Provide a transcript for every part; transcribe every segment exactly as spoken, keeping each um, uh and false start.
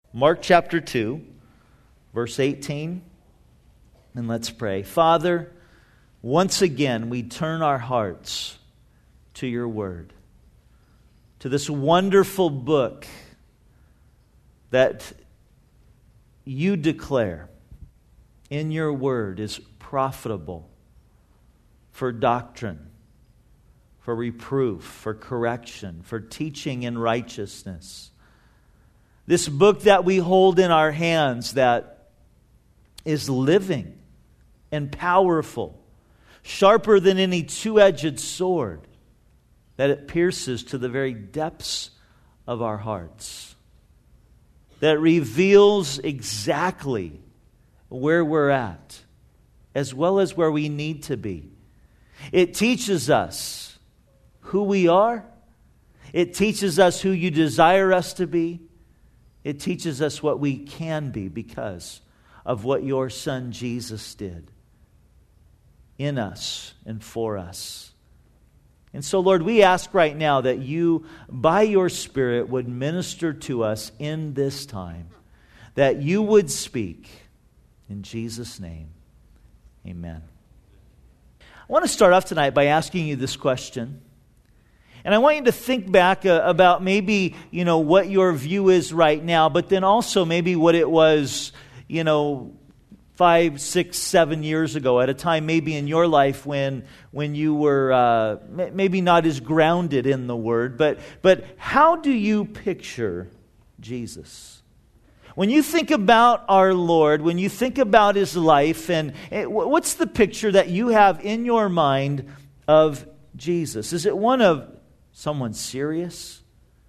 Mark chapter two, verse eighteen, and let's pray. Father, once again we turn our hearts to your word, to this wonderful book that you declare in your word is profitable for doctrine, for reproof, for correction, for teaching in righteousness. This book that we hold in our hands that is living and powerful, sharper than any two-edged sword, that it pierces to the very depths of our hearts, that reveals exactly where we're at, as well as where we need to be. It teaches us who we are. It teaches us who you desire us to be. It teaches us what we can be because of what your Son Jesus did in us and for us. And so, Lord, we ask right now that you, by your Spirit, would minister to us in this time, that you would speak. In Jesus' name, amen. I want to start off tonight by asking you this question. And I want you to think back uh, about maybe, you know, what your view is right now, but then also maybe what it was, you know, five, six, seven years ago, at a time maybe in your life when when you were uh, maybe not as grounded in the Word. But but how do you picture Jesus? When you think about our Lord, when you think about His life, and what's the picture that you have in your mind of Jesus? Is it one of someone serious?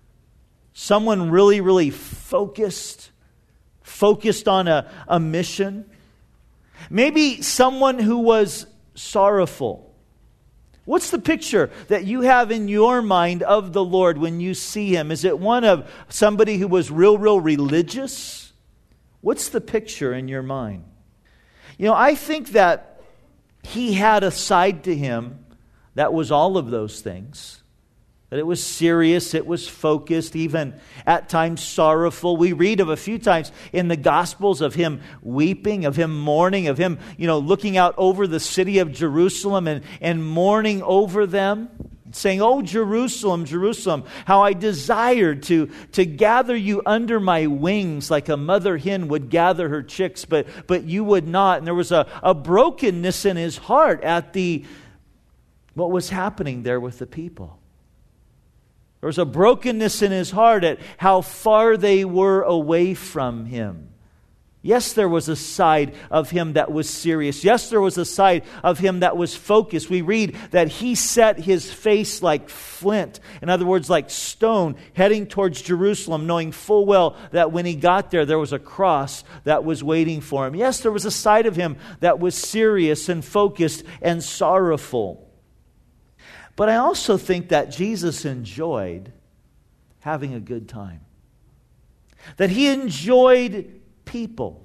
Someone really, really focused? Focused on a, a mission? Maybe someone who was sorrowful. What's the picture that you have in your mind of the Lord when you see Him? Is it one of somebody who was real, real religious? What's the picture in your mind? You know, I think that He had a side to Him that was all of those things. That it was serious, it was focused, even at times sorrowful. We read of a few times in the Gospels of Him weeping, of Him mourning, of Him, you know, looking out over the city of Jerusalem and, and mourning over them, saying, "Oh, Jerusalem, Jerusalem, how I desired to, to gather you under my wings like a mother hen would gather her chicks, but, but you would not." And there was a, a brokenness in His heart at the what was happening there with the people. There was a brokenness in His heart at how far they were away from Him. Yes, there was a side of Him that was serious. Yes, there was a side of Him that was focused. We read that He set His face like flint. In other words, like stone, heading towards Jerusalem, knowing full well that when He got there, there was a cross that was waiting for Him. Yes, there was a side of Him that was serious and focused and sorrowful. But I also think that Jesus enjoyed having a good time. That He enjoyed people.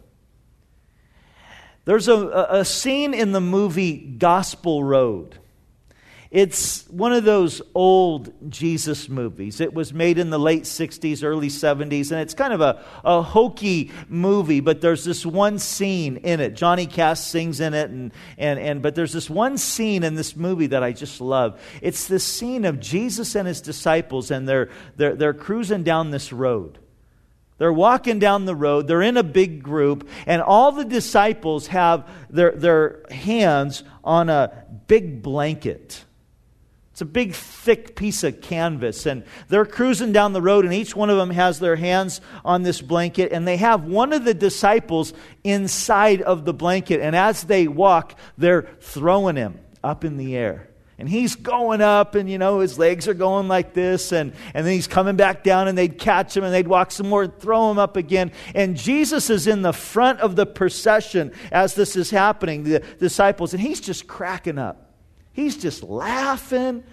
There's a, a scene in the movie Gospel Road. It's one of those old Jesus movies. It was made in the late sixties, early seventies, and it's kind of a, a hokey movie, but there's this one scene in it. Johnny Cash sings in it, and, and, and but there's this one scene in this movie that I just love. It's this scene of Jesus and His disciples, and they're, they're, they're cruising down this road. They're walking down the road. They're in a big group, and all the disciples have their, their hands on a big blanket. It's a big, thick piece of canvas, and they're cruising down the road, and each one of them has their hands on this blanket, and they have one of the disciples inside of the blanket, and as they walk, they're throwing him up in the air. And he's going up, and, you know, his legs are going like this, and, and then he's coming back down, and they'd catch him, and they'd walk some more, throw him up again. And Jesus is in the front of the procession as this is happening, the disciples, and he's just cracking up. He's just laughing.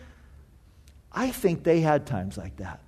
I think they had times like that.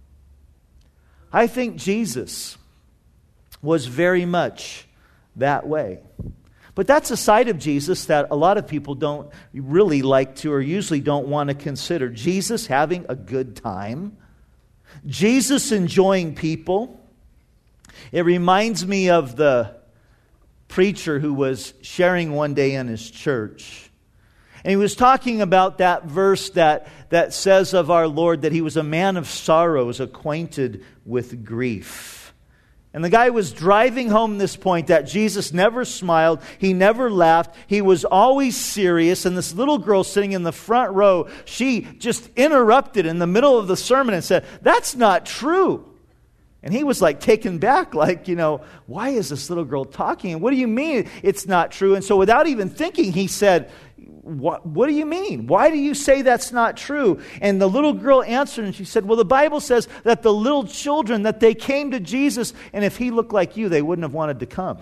I think Jesus was very much that way. But that's a side of Jesus that a lot of people don't really like to, or usually don't want to consider. Jesus having a good time. Jesus enjoying people. It reminds me of the preacher who was sharing one day in his church. And he was talking about that verse that, that says of our Lord that he was a man of sorrows, acquainted with grief. And the guy was driving home this point that Jesus never smiled, he never laughed, he was always serious. And this little girl sitting in the front row, she just interrupted in the middle of the sermon and said, "That's not true." And he was like taken back, like, you know, why is this little girl talking? And what do you mean it's not true? And so without even thinking, he said, What, what do you mean? Why do you say that's not true? And the little girl answered and she said, well, the Bible says that the little children, that they came to Jesus, and if he looked like you, they wouldn't have wanted to come.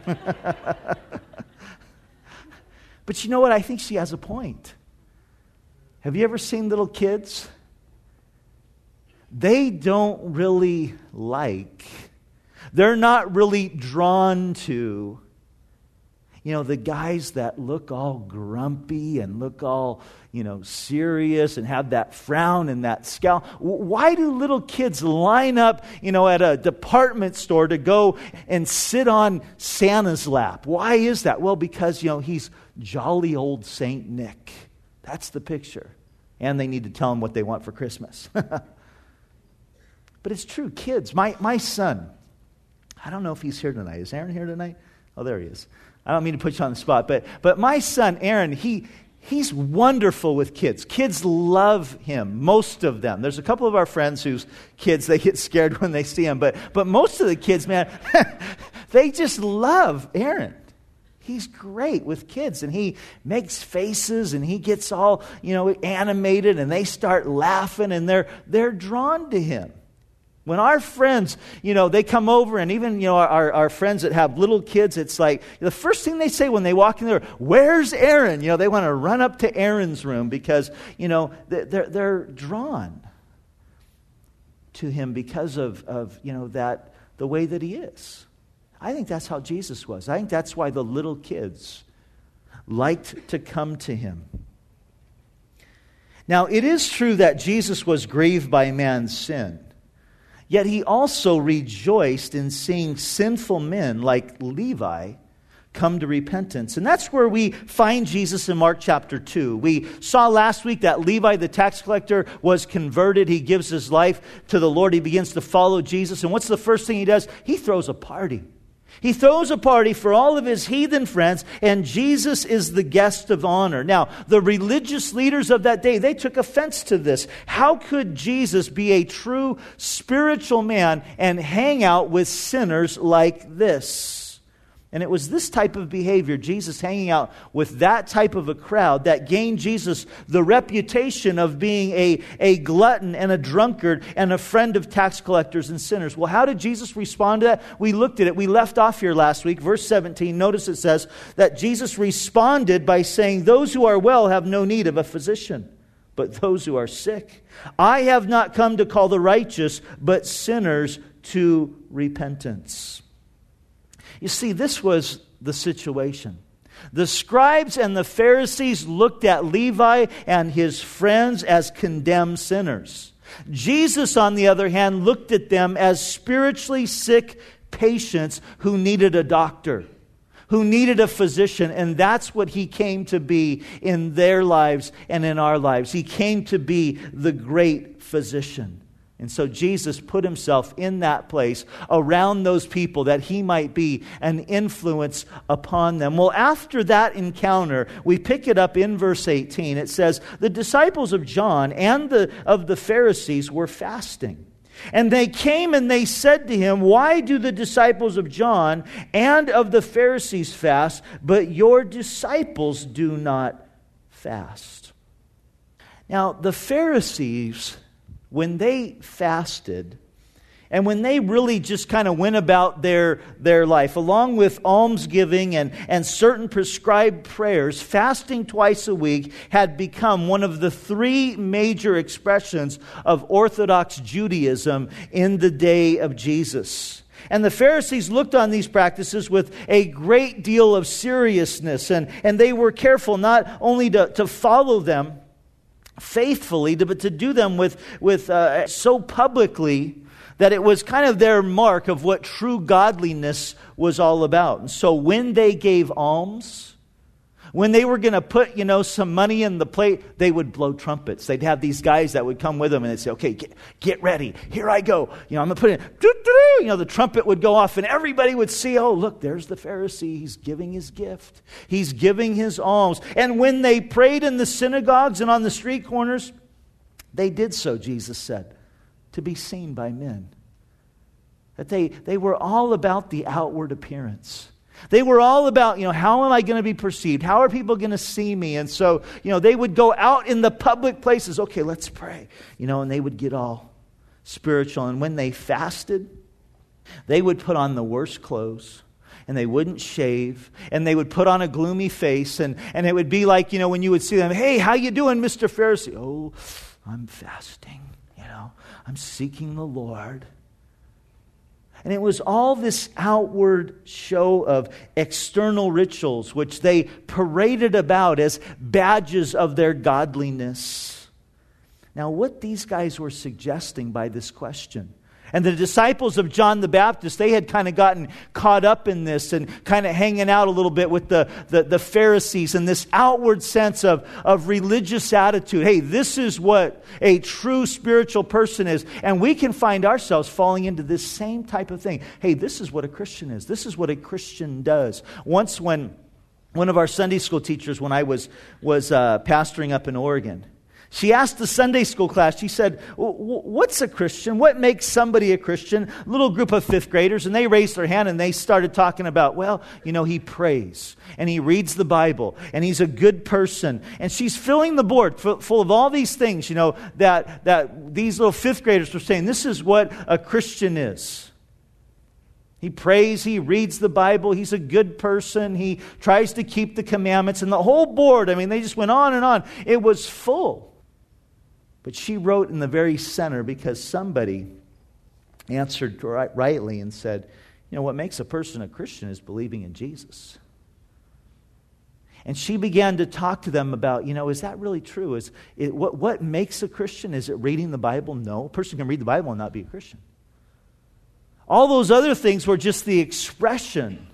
But you know what? I think she has a point. Have you ever seen little kids? They don't really like, they're not really drawn to, you know, the guys that look all grumpy and look all, you know, serious and have that frown and that scowl. Why do little kids line up, you know, at a department store to go and sit on Santa's lap? Why is that? Well, because, you know, he's jolly old Saint Nick. That's the picture. And they need to tell him what they want for Christmas. But it's true, kids. My, my son, I don't know if he's here tonight. Is Aaron here tonight? Oh, there he is. I don't mean to put you on the spot, but but my son, Aaron, he he's wonderful with kids. Kids love him, most of them. There's a couple of our friends whose kids, they get scared when they see him, but, but most of the kids, man, they just love Aaron. He's great with kids, and he makes faces, and he gets all, you know, animated, and they start laughing, and they're they're drawn to him. When our friends, you know, they come over, and even, you know, our, our friends that have little kids, it's like the first thing they say when they walk in there, "Where's Aaron?" You know, they want to run up to Aaron's room because, you know, they're they're drawn to him because of, of you know, that the way that he is. I think that's how Jesus was. I think that's why the little kids liked to come to him. Now, it is true that Jesus was grieved by man's sin. Yet he also rejoiced in seeing sinful men like Levi come to repentance. And that's where we find Jesus in Mark chapter two. We saw last week that Levi, the tax collector, was converted. He gives his life to the Lord. He begins to follow Jesus. And what's the first thing he does? He throws a party. He throws a party for all of his heathen friends, and Jesus is the guest of honor. Now, the religious leaders of that day, they took offense to this. How could Jesus be a true spiritual man and hang out with sinners like this? And it was this type of behavior, Jesus hanging out with that type of a crowd, that gained Jesus the reputation of being a, a glutton and a drunkard and a friend of tax collectors and sinners. Well, how did Jesus respond to that? We looked at it. We left off here last week. Verse seventeen, notice it says that Jesus responded by saying, "Those who are well have no need of a physician, but those who are sick. I have not come to call the righteous, but sinners to repentance." You see, this was the situation. The scribes and the Pharisees looked at Levi and his friends as condemned sinners. Jesus, on the other hand, looked at them as spiritually sick patients who needed a doctor, who needed a physician, and that's what he came to be in their lives and in our lives. He came to be the great physician. And so Jesus put himself in that place around those people that he might be an influence upon them. Well, after that encounter, we pick it up in verse eighteen. It says, the disciples of John and the, of the Pharisees were fasting. And they came and they said to him, "Why do the disciples of John and of the Pharisees fast, but your disciples do not fast?" Now, the Pharisees, when they fasted, and when they really just kind of went about their, their life, along with almsgiving and, and certain prescribed prayers, fasting twice a week had become one of the three major expressions of Orthodox Judaism in the day of Jesus. And the Pharisees looked on these practices with a great deal of seriousness, and, and they were careful not only to, to follow them faithfully, but to do them with, with uh, so publicly That it was kind of their mark of what true godliness was all about. And so when they gave alms, when they were going to put, you know, some money in the plate, they would blow trumpets. They'd have these guys that would come with them and they'd say, okay, get, get ready. Here I go. You know, I'm going to put it in. Doo-doo-doo. You know, the trumpet would go off and everybody would see, oh, look, there's the Pharisee. He's giving his gift. He's giving his alms. And when they prayed in the synagogues and on the street corners, they did so, Jesus said, to be seen by men. That they, they were all about the outward appearance. They were all about, you know, how am I going to be perceived? How are people going to see me? And so, you know, they would go out in the public places. Okay, let's pray. You know, and they would get all spiritual. And when they fasted, they would put on the worst clothes. And they wouldn't shave. And they would put on a gloomy face. And, and it would be like, you know, when you would see them, hey, how you doing, Mister Pharisee? Oh, I'm fasting. You know, I'm seeking the Lord. And it was all this outward show of external rituals, which they paraded about as badges of their godliness. Now, what these guys were suggesting by this question, and the disciples of John the Baptist, they had kind of gotten caught up in this and kind of hanging out a little bit with the, the, the Pharisees and this outward sense of, of religious attitude. Hey, this is what a true spiritual person is. And we can find ourselves falling into this same type of thing. Hey, this is what a Christian is. This is what a Christian does. Once when one of our Sunday school teachers, when I was, was uh, pastoring up in Oregon, she asked the Sunday school class, she said, what's a Christian? What makes somebody a Christian? A little group of fifth graders, and they raised their hand and they started talking about, well, you know, he prays and he reads the Bible and he's a good person. And she's filling the board full of all these things, you know, that, that these little fifth graders were saying, this is what a Christian is. He prays, he reads the Bible, he's a good person, he tries to keep the commandments. And the whole board, I mean, they just went on and on. It was full. But she wrote in the very center because somebody answered rightly and said, you know, what makes a person a Christian is believing in Jesus. And she began to talk to them about, you know, is that really true? Is it, what, what makes a Christian? Is it reading the Bible? No. A person can read the Bible and not be a Christian. All those other things were just the expression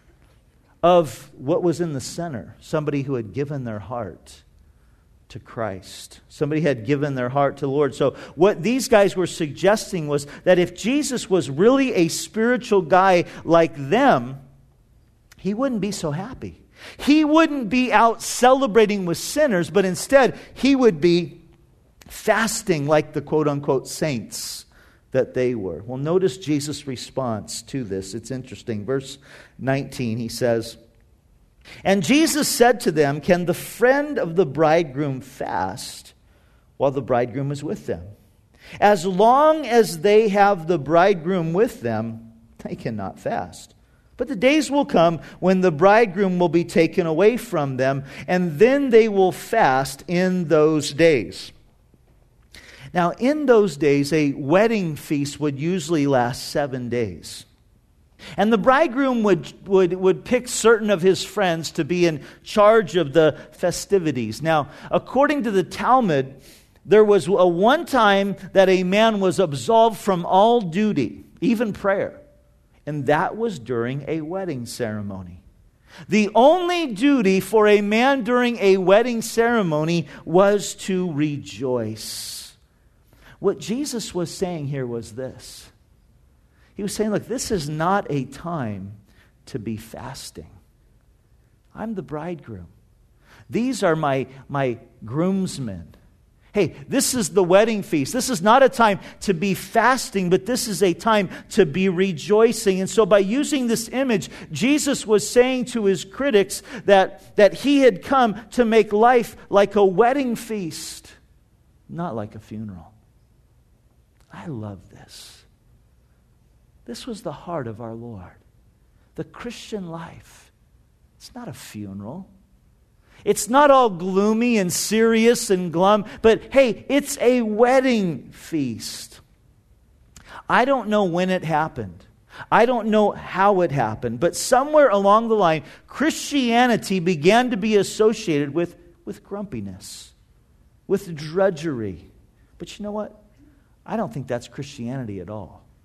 of what was in the center. Somebody who had given their heart to Christ. Somebody had given their heart to the Lord. So what these guys were suggesting was that if Jesus was really a spiritual guy like them, he wouldn't be so happy. He wouldn't be out celebrating with sinners, but instead he would be fasting like the quote-unquote saints that they were. Well, notice Jesus' response to this. It's interesting. Verse nineteen, he says, and Jesus said to them, can the friend of the bridegroom fast while the bridegroom is with them? As long as they have the bridegroom with them, they cannot fast. But the days will come when the bridegroom will be taken away from them, and then they will fast in those days. Now, in those days, a wedding feast would usually last seven days. And the bridegroom would, would, would pick certain of his friends to be in charge of the festivities. Now, according to the Talmud, there was a one time that a man was absolved from all duty, even prayer. And that was during a wedding ceremony. The only duty for a man during a wedding ceremony was to rejoice. What Jesus was saying here was this. He was saying, look, this is not a time to be fasting. I'm the bridegroom. These are my, my groomsmen. Hey, this is the wedding feast. This is not a time to be fasting, but this is a time to be rejoicing. And so by using this image, Jesus was saying to his critics that, that he had come to make life like a wedding feast, not like a funeral. I love this. This was the heart of our Lord. The Christian life. It's not a funeral. It's not all gloomy and serious and glum, but hey, it's a wedding feast. I don't know when it happened. I don't know how it happened, but somewhere along the line, Christianity began to be associated with, with grumpiness, with drudgery. But you know what? I don't think that's Christianity at all.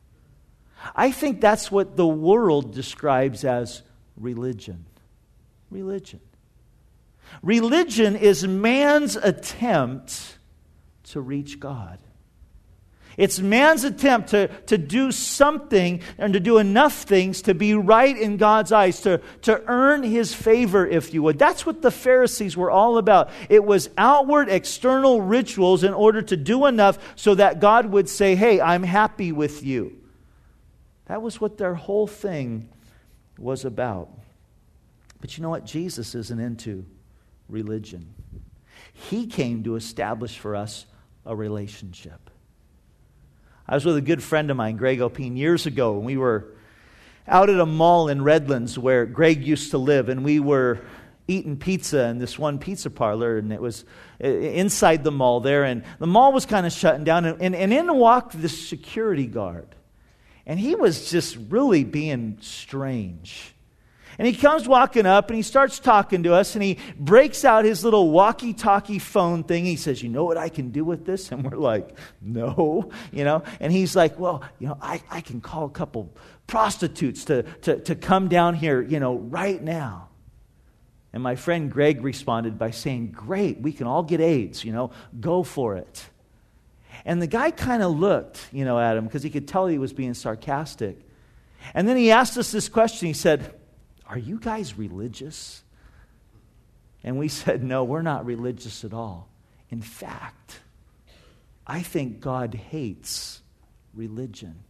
I think that's what the world describes as religion. Religion. Religion is man's attempt to reach God. It's man's attempt to, to do something and to do enough things to be right in God's eyes, to, to earn His favor, if you would. That's what the Pharisees were all about. It was outward, external rituals in order to do enough so that God would say, hey, I'm happy with you. That was what their whole thing was about. But you know what? Jesus isn't into religion. He came to establish for us a relationship. I was with a good friend of mine, Greg Opine, years ago, and we were out at a mall in Redlands where Greg used to live, and we were eating pizza in this one pizza parlor, and it was inside the mall there, and the mall was kind of shutting down, and, and, and in walked this security guard, and he was just really being strange. And he comes walking up and he starts talking to us and he breaks out his little walkie-talkie phone thing. He says, you know what I can do with this? And we're like, no, you know. And he's like, well, you know, I, I can call a couple prostitutes to, to, to come down here, you know, right now. And my friend Greg responded by saying, great, we can all get AIDS, you know, go for it. And the guy kind of looked, you know, at him because he could tell he was being sarcastic. And then he asked us this question. He said, are you guys religious? And we said, no, we're not religious at all. In fact, I think God hates religion.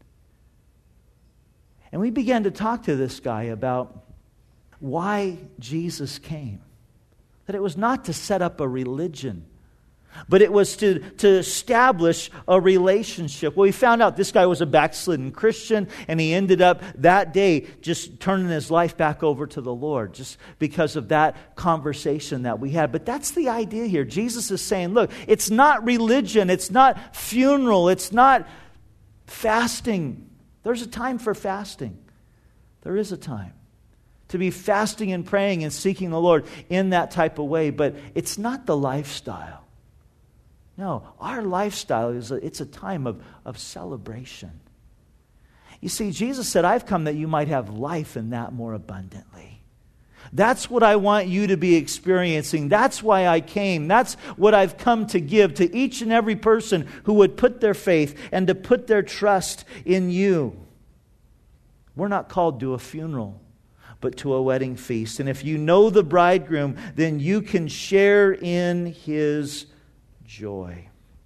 And we began to talk to this guy about why Jesus came. That it was not to set up a religion, but it was to, to establish a relationship. Well, we found out this guy was a backslidden Christian, and he ended up that day just turning his life back over to the Lord, just because of that conversation that we had. But that's the idea here. Jesus is saying, look, it's not religion, it's not funeral, it's not fasting. There's a time for fasting. There is a time to be fasting and praying and seeking the Lord in that type of way, but it's not the lifestyle. No, our lifestyle is a, it's a time of, of celebration. You see, Jesus said, I've come that you might have life and that more abundantly. That's what I want you to be experiencing. That's why I came. That's what I've come to give to each and every person who would put their faith and to put their trust in you. We're not called to a funeral, but to a wedding feast. And if you know the bridegroom, then you can share in his joy.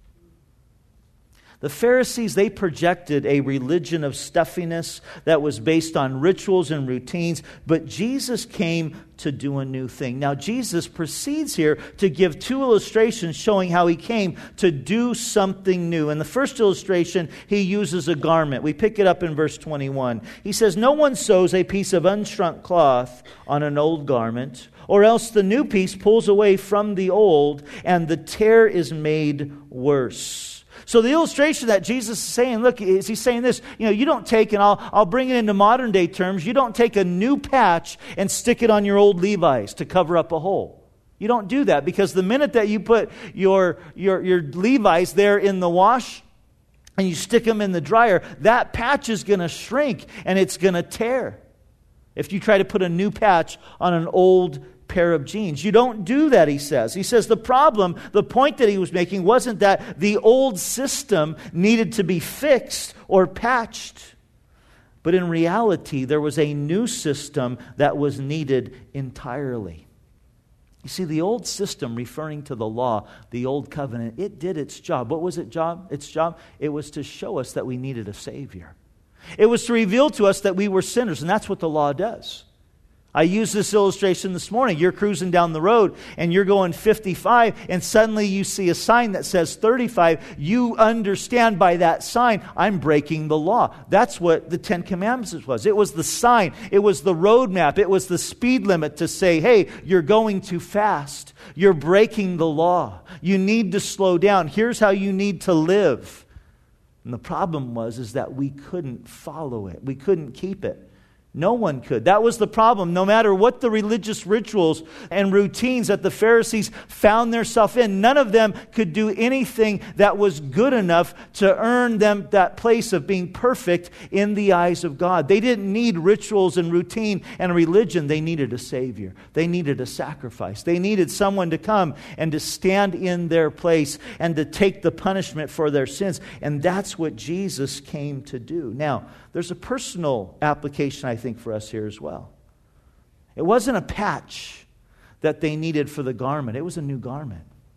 The Pharisees, they projected a religion of stuffiness that was based on rituals and routines, but Jesus came to do a new thing. Now, Jesus proceeds here to give two illustrations showing how He came to do something new. In the first illustration, He uses a garment. We pick it up in verse twenty-one. He says, no one sews a piece of unshrunk cloth on an old garment, or else the new piece pulls away from the old, and the tear is made worse. So the illustration that Jesus is saying, look, is He's saying this, you know, you don't take, and I'll, I'll bring it into modern day terms, you don't take a new patch and stick it on your old Levi's to cover up a hole. You don't do that, because the minute that you put your, your, your Levi's there in the wash and you stick them in the dryer, that patch is going to shrink and it's going to tear. If you try to put a new patch on an old pair of jeans. You don't do that, he says. He says the problem, the point that he was making wasn't that the old system needed to be fixed or patched. But in reality, there was a new system that was needed entirely. You see, the old system, referring to the law, the old covenant, it did its job. What was its job? Its job? It was to show us that we needed a Savior. It was to reveal to us that we were sinners, and that's what the law does. I used this illustration this morning. You're cruising down the road and you're going fifty-five, and suddenly you see a sign that says thirty-five. You understand by that sign, I'm breaking the law. That's what the Ten Commandments was. It was the sign. It was the roadmap. It was the speed limit to say, hey, you're going too fast. You're breaking the law. You need to slow down. Here's how you need to live. And the problem was is that we couldn't follow it. We couldn't keep it. No one could. That was the problem. No matter what the religious rituals and routines that the Pharisees found themselves in, none of them could do anything that was good enough to earn them that place of being perfect in the eyes of God. They didn't need rituals and routine and religion. They needed a Savior. They needed a sacrifice. They needed someone to come and to stand in their place and to take the punishment for their sins. And that's what Jesus came to do. Now, there's a personal application, I think, for us here as well. It wasn't a patch that they needed for the garment. It was a new garment.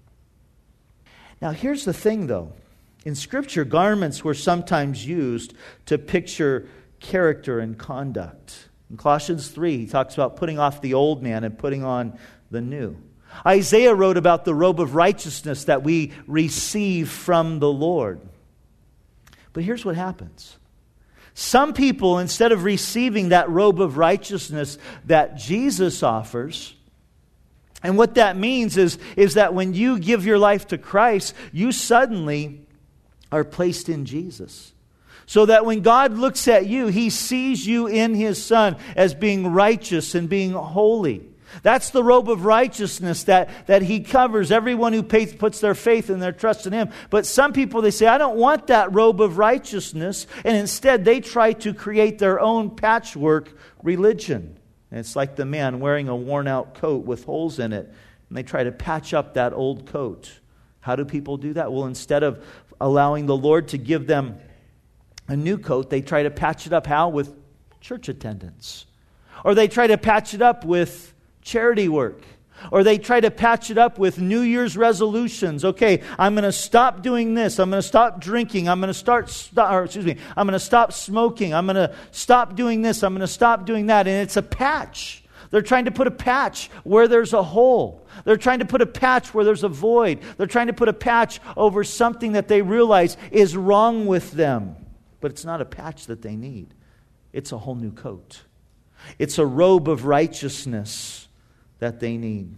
Now, here's the thing, though. In Scripture, garments were sometimes used to picture character and conduct. In Colossians three, he talks about putting off the old man and putting on the new. Isaiah wrote about the robe of righteousness that we receive from the Lord. But here's what happens. Some people, instead of receiving that robe of righteousness that Jesus offers, and what that means is, is that when you give your life to Christ, you suddenly are placed in Jesus. So that when God looks at you, He sees you in His Son as being righteous and being holy. That's the robe of righteousness that, that He covers everyone who pays, puts their faith and their trust in Him. But some people, they say, I don't want that robe of righteousness. And instead, they try to create their own patchwork religion. And it's like the man wearing a worn-out coat with holes in it. And they try to patch up that old coat. How do people do that? Well, instead of allowing the Lord to give them a new coat, they try to patch it up. How? With church attendance. Or they try to patch it up with charity work. Or they try to patch it up with New Year's resolutions. Okay, I'm going to stop doing this. I'm going to stop drinking. I'm going to start, st- or excuse me, I'm going to stop smoking. I'm going to stop doing this. I'm going to stop doing that. And it's a patch. They're trying to put a patch where there's a hole. They're trying to put a patch where there's a void. They're trying to put a patch over something that they realize is wrong with them. But it's not a patch that they need. It's a whole new coat. It's a robe of righteousness that they need.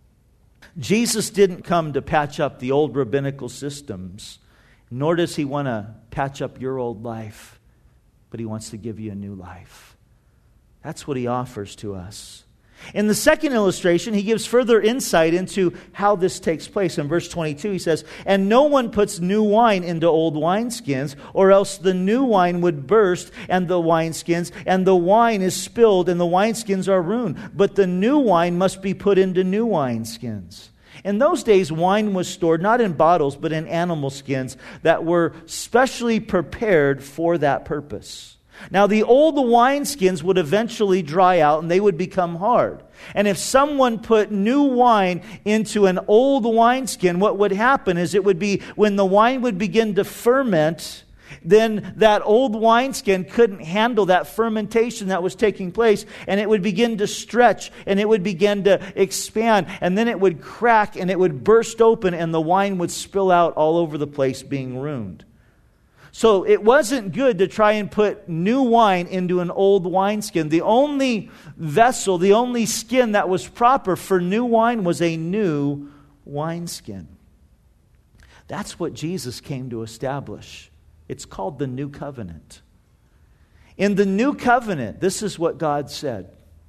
Jesus didn't come to patch up the old rabbinical systems, nor does He want to patch up your old life, but He wants to give you a new life. That's what He offers to us. In the second illustration, He gives further insight into how this takes place. In verse twenty-two, He says, "And no one puts new wine into old wineskins, or else the new wine would burst, and the wineskins, and the wine is spilled, and the wineskins are ruined. But the new wine must be put into new wineskins." In those days, wine was stored not in bottles, but in animal skins that were specially prepared for that purpose. Now, the old wineskins would eventually dry out and they would become hard. And if someone put new wine into an old wineskin, what would happen is it would be when the wine would begin to ferment, then that old wineskin couldn't handle that fermentation that was taking place, and it would begin to stretch and it would begin to expand, and then it would crack and it would burst open and the wine would spill out all over the place, being ruined. So it wasn't good to try and put new wine into an old wineskin. The only vessel, the only skin that was proper for new wine was a new wineskin. That's what Jesus came to establish. It's called the New Covenant. In the New Covenant, this is what God said.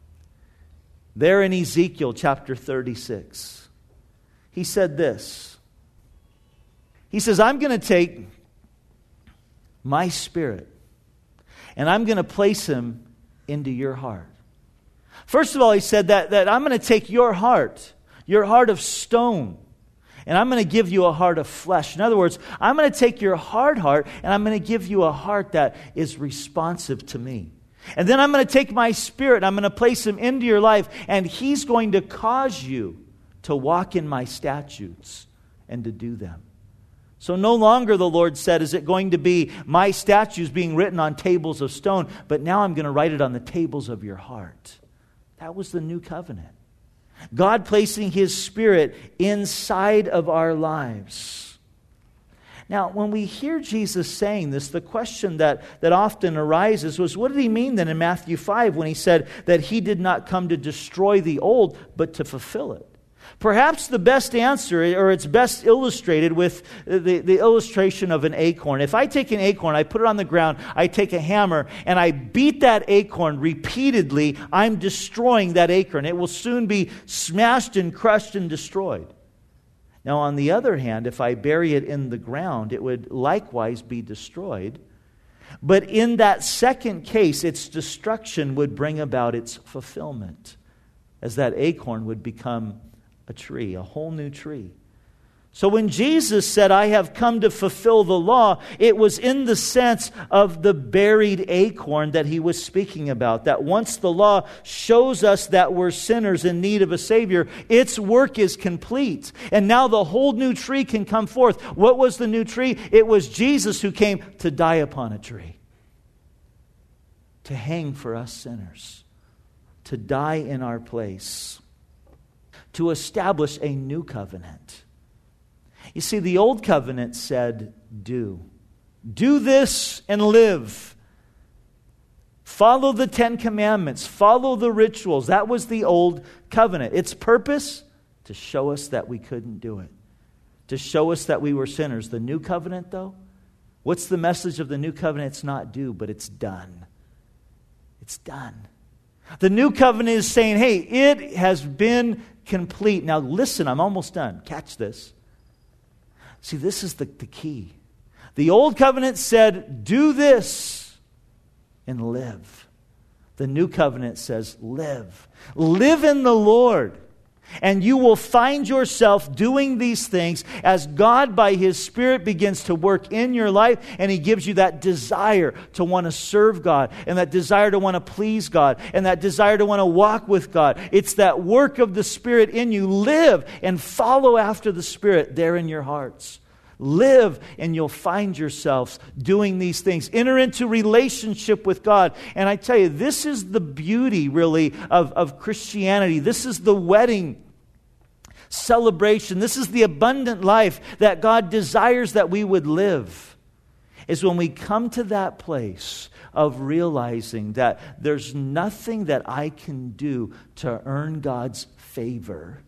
There in Ezekiel chapter thirty-six, He said this. He says, I'm going to take my Spirit, and I'm going to place Him into your heart. First of all, He said that, that I'm going to take your heart, your heart of stone, and I'm going to give you a heart of flesh. In other words, I'm going to take your hard heart, and I'm going to give you a heart that is responsive to me. And then I'm going to take my Spirit, and I'm going to place Him into your life, and He's going to cause you to walk in my statutes and to do them. So no longer, the Lord said, is it going to be my statutes being written on tables of stone, but now I'm going to write it on the tables of your heart. That was the new covenant. God placing His Spirit inside of our lives. Now, when we hear Jesus saying this, the question that, that often arises was, what did He mean then in Matthew five when He said that He did not come to destroy the old, but to fulfill it? Perhaps the best answer, or it's best illustrated with the, the illustration of an acorn. If I take an acorn, I put it on the ground, I take a hammer, and I beat that acorn repeatedly, I'm destroying that acorn. It will soon be smashed and crushed and destroyed. Now, on the other hand, if I bury it in the ground, it would likewise be destroyed. But in that second case, its destruction would bring about its fulfillment, as that acorn would become a tree, a whole new tree. So when Jesus said, I have come to fulfill the law, it was in the sense of the buried acorn that he was speaking about. That once the law shows us that we're sinners in need of a Savior, its work is complete. And now the whole new tree can come forth. What was the new tree? It was Jesus who came to die upon a tree, to hang for us sinners, to die in our place, to establish a new covenant. You see, the old covenant said, do. Do this and live. Follow the Ten Commandments. Follow the rituals. That was the old covenant. Its purpose? To show us that we couldn't do it. To show us that we were sinners. The new covenant, though? What's the message of the new covenant? It's not do, but it's done. It's done. The new covenant is saying, hey, it has been complete. Now listen, I'm almost done. Catch this. See, this is the, the key. The old covenant said, do this and live. The new covenant says, live. Live in the Lord. And you will find yourself doing these things as God by His Spirit begins to work in your life, and He gives you that desire to want to serve God, and that desire to want to please God, and that desire to want to walk with God. It's that work of the Spirit in you. Live and follow after the Spirit there in your hearts. Live and you'll find yourselves doing these things. Enter into relationship with God. And I tell you, this is the beauty, really, of, of Christianity. This is the wedding celebration. This is the abundant life that God desires that we would live. Is when we come to that place of realizing that there's nothing that I can do to earn God's favor.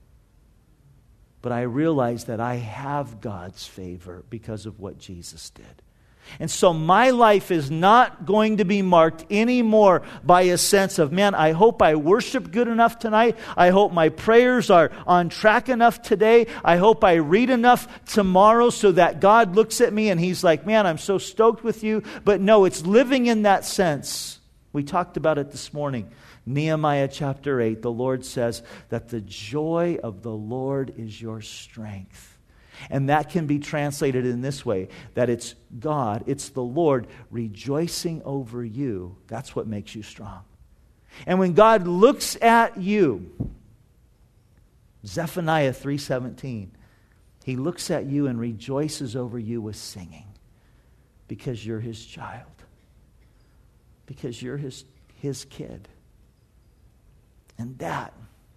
But I realize that I have God's favor because of what Jesus did. And so my life is not going to be marked anymore by a sense of, man, I hope I worship good enough tonight. I hope my prayers are on track enough today. I hope I read enough tomorrow so that God looks at me and He's like, man, I'm so stoked with you. But no, it's living in that sense. We talked about it this morning. Nehemiah chapter eight, the Lord says that the joy of the Lord is your strength. And that can be translated in this way, that it's God, it's the Lord rejoicing over you. That's what makes you strong. And when God looks at you, Zephaniah three seventeen, He looks at you and rejoices over you with singing because you're His child, because you're His, his kid. And that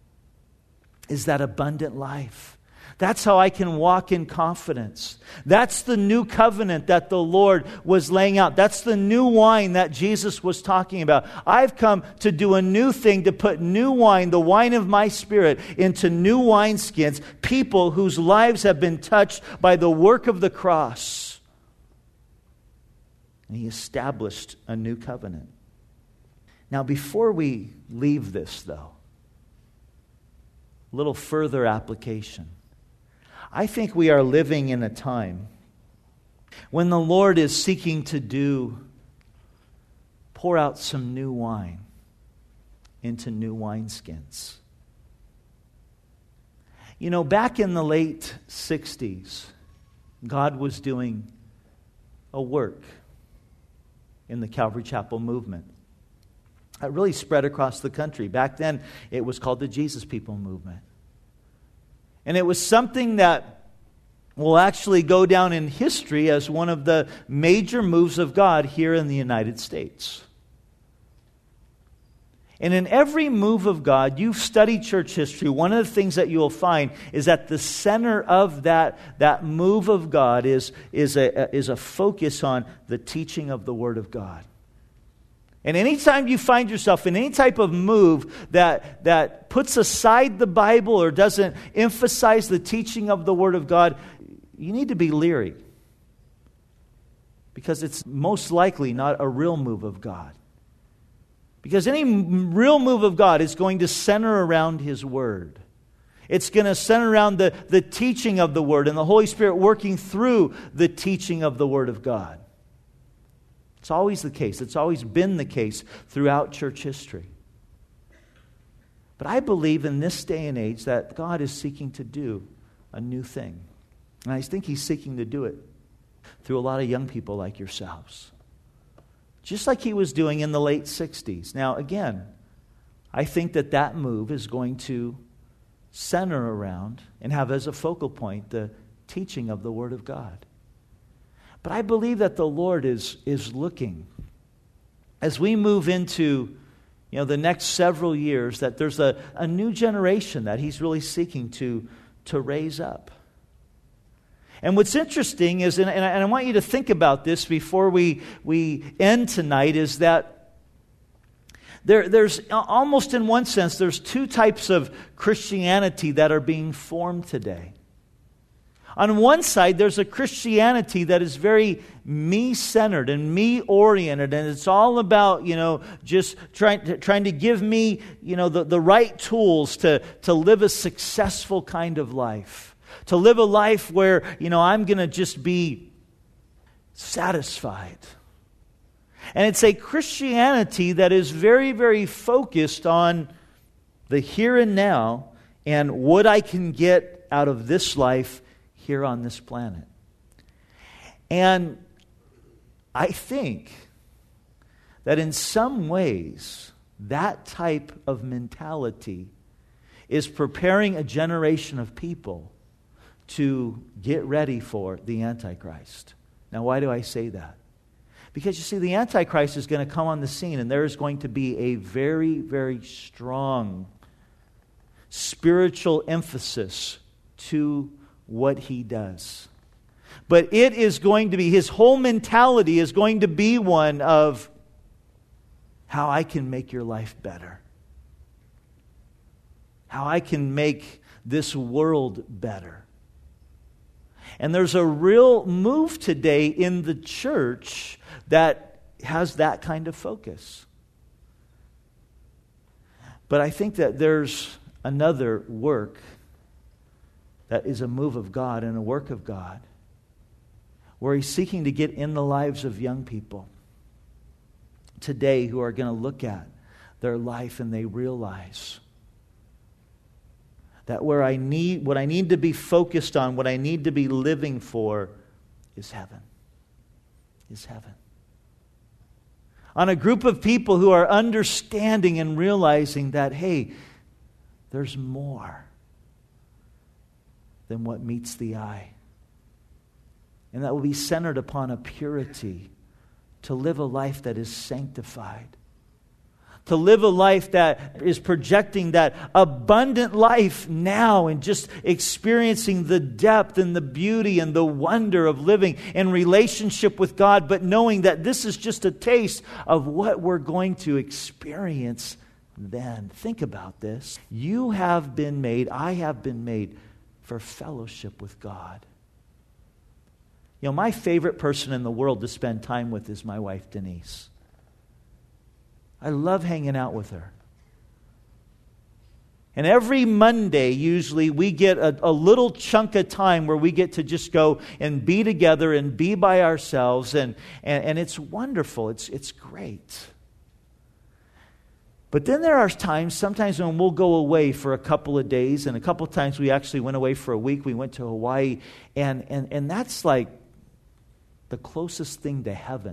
is that abundant life. That's how I can walk in confidence. That's the new covenant that the Lord was laying out. That's the new wine that Jesus was talking about. I've come to do a new thing, to put new wine, the wine of my Spirit, into new wineskins, people whose lives have been touched by the work of the cross. And He established a new covenant. Now, before we leave this, though, a little further application. I think we are living in a time when the Lord is seeking to do, pour out some new wine into new wineskins. You know, back in the late sixties, God was doing a work in the Calvary Chapel movement. It really spread across the country. Back then, it was called the Jesus People Movement. And it was something that will actually go down in history as one of the major moves of God here in the United States. And in every move of God, you've studied church history, one of the things that you'll find is that the center of that, that move of God is, is, a, is a focus on the teaching of the Word of God. And anytime you find yourself in any type of move that, that puts aside the Bible or doesn't emphasize the teaching of the Word of God, you need to be leery. Because it's most likely not a real move of God. Because any real move of God is going to center around His Word. It's going to center around the, the teaching of the Word and the Holy Spirit working through the teaching of the Word of God. It's always the case. It's always been the case throughout church history. But I believe in this day and age that God is seeking to do a new thing. And I think He's seeking to do it through a lot of young people like yourselves. Just like He was doing in the late sixties. Now, again, I think that that move is going to center around and have as a focal point the teaching of the Word of God. But I believe that the Lord is, is looking, as we move into you know, the next several years, that there's a, a new generation that He's really seeking to, to raise up. And what's interesting is, and, and I want you to think about this before we, we end tonight, is that there, there's almost in one sense, there's two types of Christianity that are being formed today. On one side, there's a Christianity that is very me-centered and me-oriented, and it's all about, you know, just trying to, trying to give me, you know, the, the right tools to, to live a successful kind of life. To live a life where, you know, I'm going to just be satisfied. And it's a Christianity that is very, very focused on the here and now and what I can get out of this life here on this planet. And I think that in some ways, that type of mentality is preparing a generation of people to get ready for the Antichrist. Now, why do I say that? Because you see, the Antichrist is going to come on the scene, and there is going to be a very, very strong spiritual emphasis to what he does. But it is going to be, his whole mentality is going to be one of how I can make your life better. How I can make this world better. And there's a real move today in the church that has that kind of focus. But I think that there's another work that is a move of God and a work of God, where He's seeking to get in the lives of young people today who are going to look at their life and they realize that where I need, what I need to be focused on, what I need to be living for is heaven. Is heaven. On a group of people who are understanding and realizing that, hey, there's more than what meets the eye. And that will be centered upon a purity to live a life that is sanctified. To live a life that is projecting that abundant life now and just experiencing the depth and the beauty and the wonder of living in relationship with God, but knowing that this is just a taste of what we're going to experience then. Think about this. You have been made, I have been made for fellowship with God. You know, my favorite person in the world to spend time with is my wife, Denise. I love hanging out with her. And every Monday, usually, we get a, a little chunk of time where we get to just go and be together and be by ourselves. And, and, and it's wonderful. It's, it's great. But then there are times, sometimes when we'll go away for a couple of days, and a couple of times we actually went away for a week. We went to Hawaii, and, and, and that's like the closest thing to heaven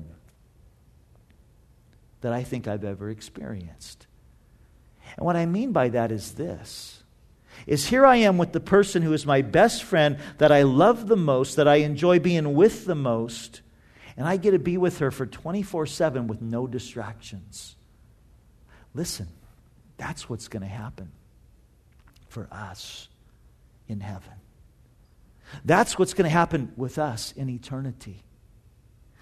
that I think I've ever experienced. And what I mean by that is this, is here I am with the person who is my best friend, that I love the most, that I enjoy being with the most, and I get to be with her for twenty-four seven with no distractions. Listen, that's what's going to happen for us in heaven. That's what's going to happen with us in eternity.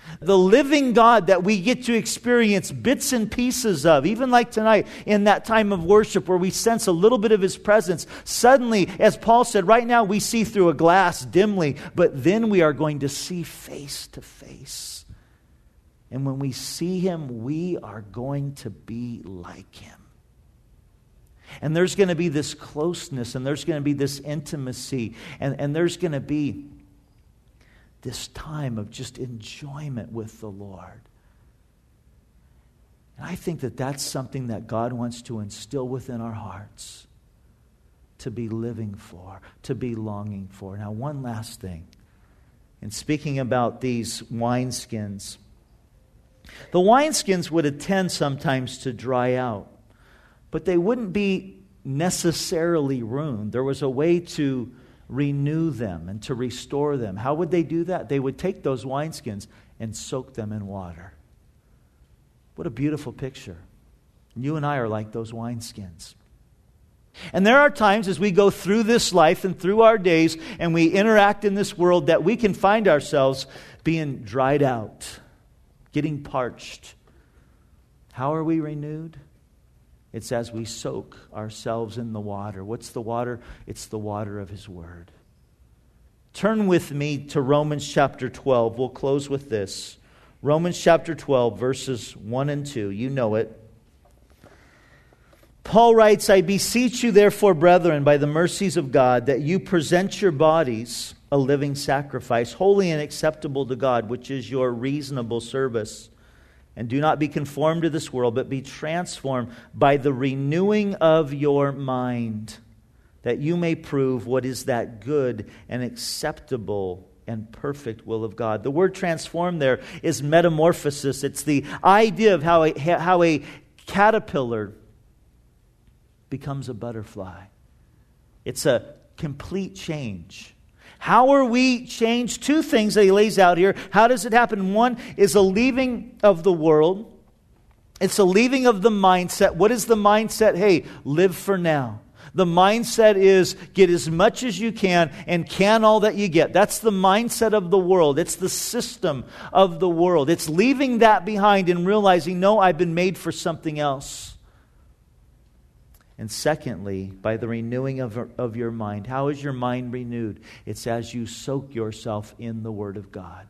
The living God that we get to experience bits and pieces of, even like tonight in that time of worship where we sense a little bit of His presence. Suddenly, as Paul said, right now we see through a glass dimly, but then we are going to see face to face. And when we see Him, we are going to be like Him. And there's going to be this closeness, and there's going to be this intimacy, and, and there's going to be this time of just enjoyment with the Lord. And I think that that's something that God wants to instill within our hearts, to be living for, to be longing for. Now, one last thing. In speaking about these wineskins, the wineskins would tend sometimes to dry out, but they wouldn't be necessarily ruined. There was a way to renew them and to restore them. How would they do that? They would take those wineskins and soak them in water. What a beautiful picture. You and I are like those wineskins. And there are times as we go through this life and through our days and we interact in this world that we can find ourselves being dried out, getting parched. How are we renewed? It's as we soak ourselves in the water. What's the water? It's the water of His Word. Turn with me to Romans chapter twelve. We'll close with this. Romans chapter twelve, verses one and two. You know it. Paul writes, I beseech you therefore, brethren, by the mercies of God, that you present your bodies a living sacrifice, holy and acceptable to God, which is your reasonable service. And do not be conformed to this world, but be transformed by the renewing of your mind, that you may prove what is that good and acceptable and perfect will of God. The word transform there is metamorphosis. It's the idea of how a, how a caterpillar becomes a butterfly. It's a complete change. How are we changed? Two things that he lays out here. How does it happen? One is a leaving of the world. It's a leaving of the mindset. What is the mindset? Hey, live for now. The mindset is get as much as you can and can all that you get. That's the mindset of the world. It's the system of the world. It's leaving that behind and realizing, no, I've been made for something else. And secondly, by the renewing of, of your mind. How is your mind renewed? It's as you soak yourself in the Word of God.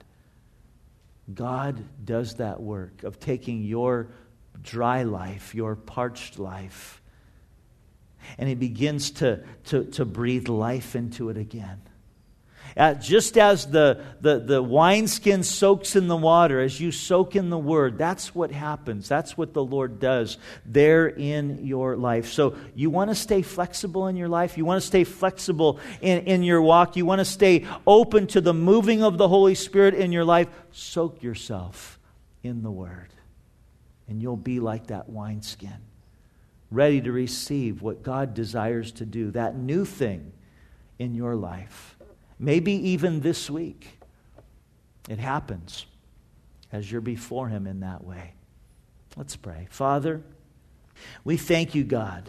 God does that work of taking your dry life, your parched life, and He begins to, to, to breathe life into it again. Uh, just as the, the, the wineskin soaks in the water, as you soak in the Word, that's what happens. That's what the Lord does there in your life. So you want to stay flexible in your life? You want to stay flexible in, in your walk? You want to stay open to the moving of the Holy Spirit in your life? Soak yourself in the Word. And you'll be like that wineskin, ready to receive what God desires to do, that new thing in your life. Maybe even this week, it happens as you're before Him in that way. Let's pray. Father, we thank You, God,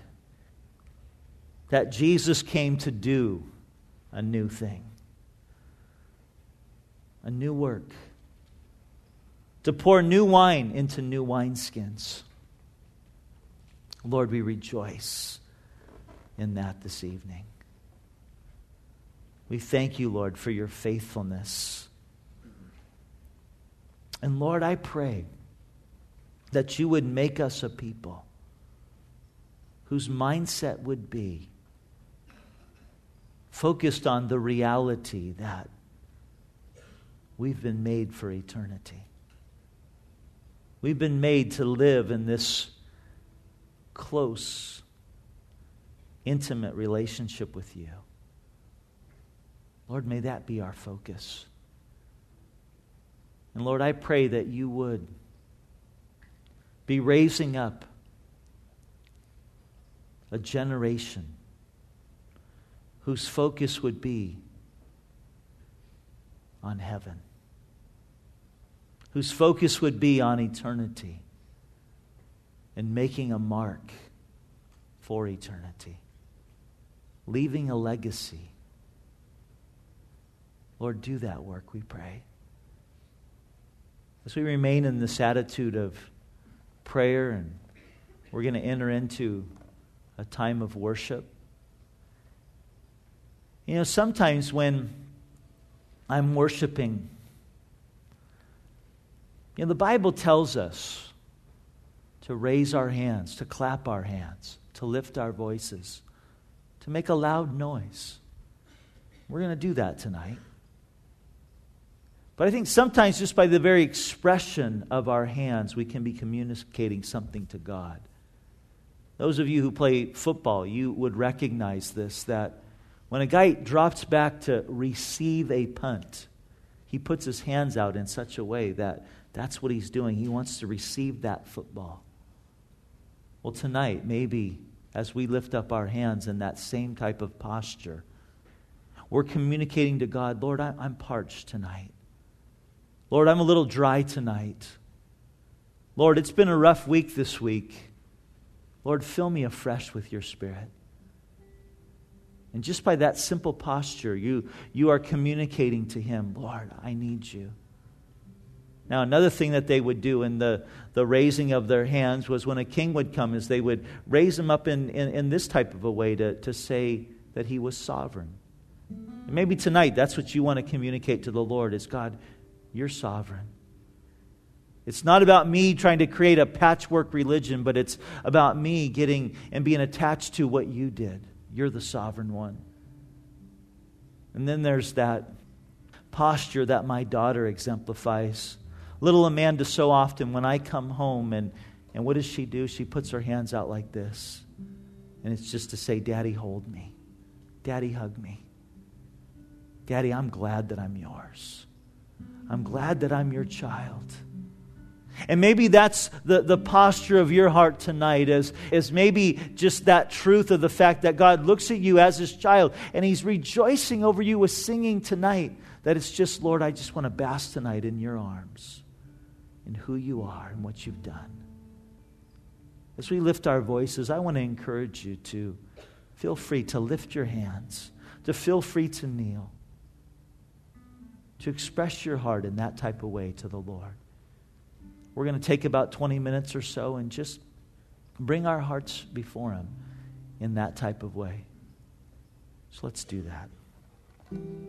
that Jesus came to do a new thing, a new work, to pour new wine into new wineskins. Lord, we rejoice in that this evening. We thank You, Lord, for Your faithfulness. And Lord, I pray that You would make us a people whose mindset would be focused on the reality that we've been made for eternity. We've been made to live in this close, intimate relationship with You. Lord, may that be our focus. And Lord, I pray that You would be raising up a generation whose focus would be on heaven, whose focus would be on eternity and making a mark for eternity, leaving a legacy. Lord, do that work, we pray. As we remain in this attitude of prayer, and we're going to enter into a time of worship. You know, sometimes when I'm worshiping, you know, the Bible tells us to raise our hands, to clap our hands, to lift our voices, to make a loud noise. We're going to do that tonight. But I think sometimes just by the very expression of our hands, we can be communicating something to God. Those of you who play football, you would recognize this, that when a guy drops back to receive a punt, he puts his hands out in such a way that that's what he's doing. He wants to receive that football. Well, tonight, maybe as we lift up our hands in that same type of posture, we're communicating to God, Lord, I, I'm parched tonight. Lord, I'm a little dry tonight. Lord, it's been a rough week this week. Lord, fill me afresh with your Spirit. And just by that simple posture, you, you are communicating to Him, Lord, I need you. Now, another thing that they would do in the, the raising of their hands was when a king would come, is they would raise him up in, in, in this type of a way to, to say that he was sovereign. And maybe tonight that's what you want to communicate to the Lord is, God, you're sovereign. It's not about me trying to create a patchwork religion, but it's about me getting and being attached to what you did. You're the sovereign one. And then there's that posture that my daughter exemplifies. Little Amanda, so often when I come home, and, and what does she do? She puts her hands out like this. And it's just to say, Daddy, hold me. Daddy, hug me. Daddy, I'm glad that I'm yours. I'm glad that I'm your child. And maybe that's the, the posture of your heart tonight, is, is maybe just that truth of the fact that God looks at you as His child and He's rejoicing over you with singing tonight. That it's just, Lord, I just want to bask tonight in your arms, in who you are and what you've done. As we lift our voices, I want to encourage you to feel free to lift your hands, to feel free to kneel, to express your heart in that type of way to the Lord. We're going to take about twenty minutes or so and just bring our hearts before Him in that type of way. So let's do that.